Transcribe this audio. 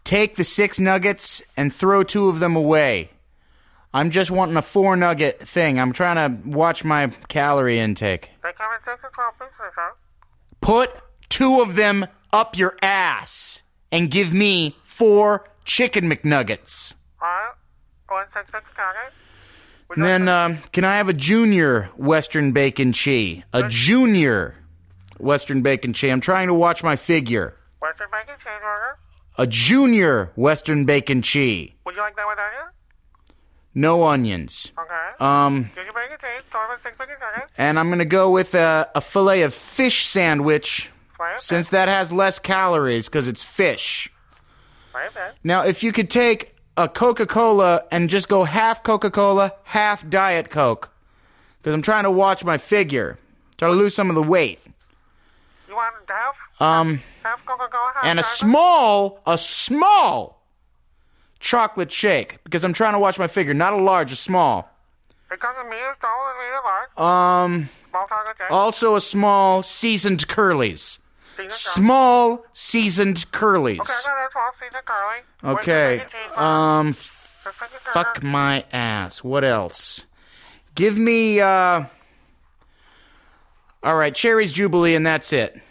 take the 6 nuggets and throw 2 of them away. I'm just wanting a 4-nugget thing. I'm trying to watch my calorie intake. Put 2 of them up your ass and give me 4 chicken McNuggets. And then, can I have a junior Western Bacon Cheese? A junior Western Bacon Cheese. I'm trying to watch my figure. Western Bacon Cheeseburger? A junior Western Bacon Cheese. Would you like that with onions? No onions. Okay. Junior bacon cheese, start with 6 bacon nuggets. And I'm going to go with a filet of fish sandwich, since that has less calories, because it's fish. Now, if you could take a Coca-Cola and just go half Coca-Cola, half Diet Coke, because I'm trying to watch my figure, try to lose some of the weight. You want half? Half Coca-Cola, half and a Diet small chocolate shake, because I'm trying to watch my figure, not a large, a small. It comes with medium, small, and medium large. Small chocolate shake. Also a small seasoned Curly's. Small seasoned Curly's. Okay, I got that small seasoned Curly. Okay. Fuck my ass. What else? Give me, all right, Cherry's Jubilee, and that's it.